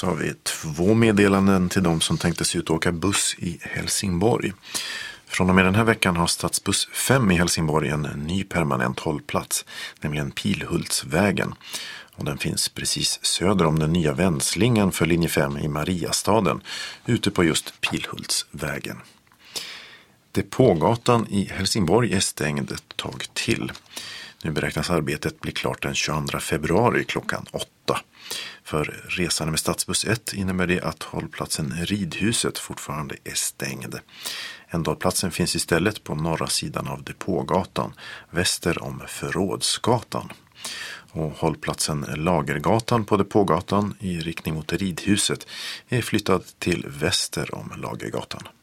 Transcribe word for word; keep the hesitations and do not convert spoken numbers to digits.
så har vi två meddelanden till de som tänkte sig ut och åka buss i Helsingborg. Från och med den här veckan har Stadsbuss fem i Helsingborg en ny permanent hållplats, nämligen Pilhultsvägen. Och den finns precis söder om den nya vändslingan för linje fem i Mariastaden, ute på just Pilhultsvägen. Depågatan i Helsingborg är stängd ett tag till. Nu beräknas arbetet bli klart den tjugoandra februari klockan åtta. För resande med Stadsbuss ett innebär det att hållplatsen Ridhuset fortfarande är stängd. Ändhållplatsen finns istället på norra sidan av Depågatan, väster om Förrådsgatan. Och hållplatsen Lagergatan på Depågatan i riktning mot Ridhuset är flyttad till väster om Lagergatan.